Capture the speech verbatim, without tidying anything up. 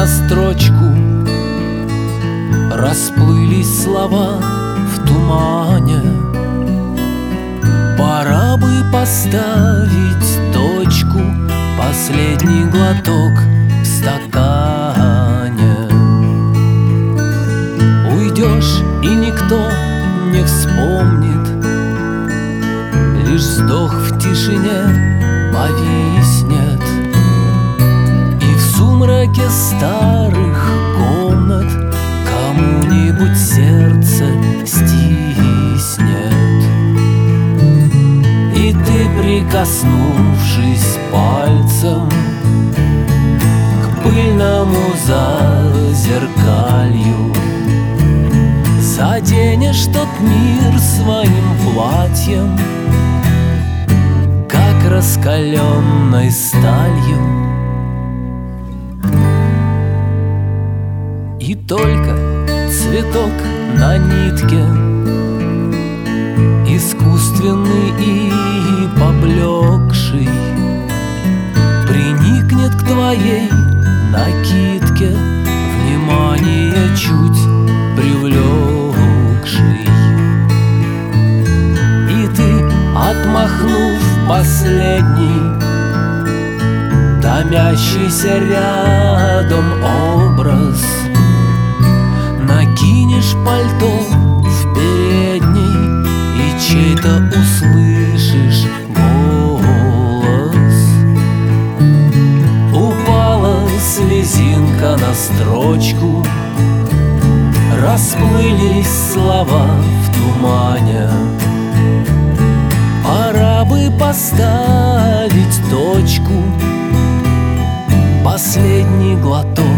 строчку, расплылись слова в тумане. Пора бы поставить точку, последний глоток в стакане. Уйдешь, и никто не вспомнит, лишь вздох в тишине повиснет. И в сумраке старых комнат кому-нибудь сердце стиснет. И ты, прикоснувшись пальцем к пыльному зазеркалью, заденешь тот мир своим платьем, как раскаленной сталью. И только цветок на нитке, искусственный и поблекший, приникнет к твоей накидке, внимание чуть привлекший. И ты, отмахнув последний томящийся рядом образ, накинешь пальто в передней и чей-то услышишь голос. Упала слезинка на строчку, расплылись слова в тумане. Пора бы поставить точку, последний глоток